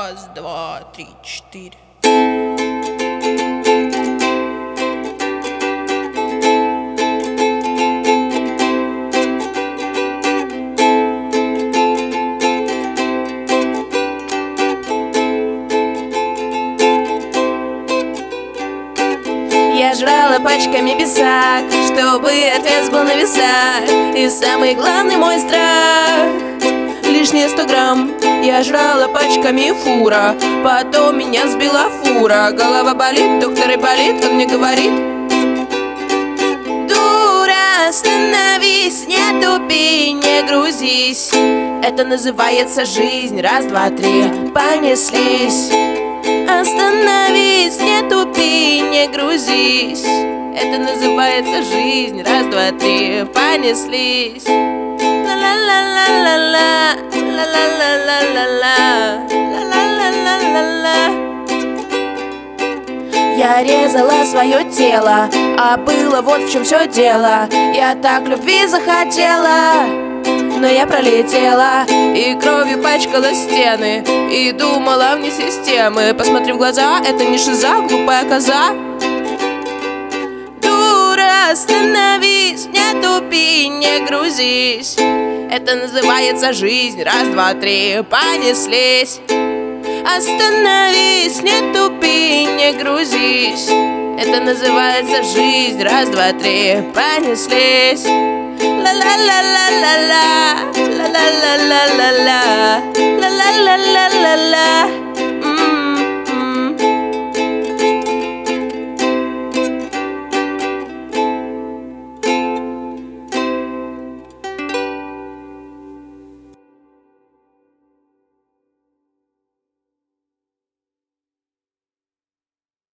Раз, два, три, четыре. Я жрала пачками песок, чтобы отвес был на весах. И самый главный мой страх — лишние 100 грамм. Я жрала пачками фура, потом меня сбила фура. Голова болит, доктор и болит, он мне говорит: дура, остановись, не тупи, не грузись. Это называется жизнь, раз, два, три, понеслись. Остановись, не тупи, не грузись. Это называется жизнь, раз, два, три, понеслись. Ла-ла-ла-ла-ла-ла, ла-ла-ла-ла-ла-ла, ла-ла-ла-ла-ла-ла. Я резала свое тело, а было вот в чем все дело. Я так любви захотела, но я пролетела и кровью пачкала стены, и думала вне системы. Посмотри в глаза, это не шиза, глупая коза. Дура, остановись, не тупи, не грузись. Это называется жизнь, раз, два, три, понеслись. Остановись, не тупи, не грузись. Это называется жизнь, раз, два, три, понеслись. Ла-ла-ла-ла-ла-ла, ла-ла-ла-ла-ла-ла, ла-ла-ла-ла-ла.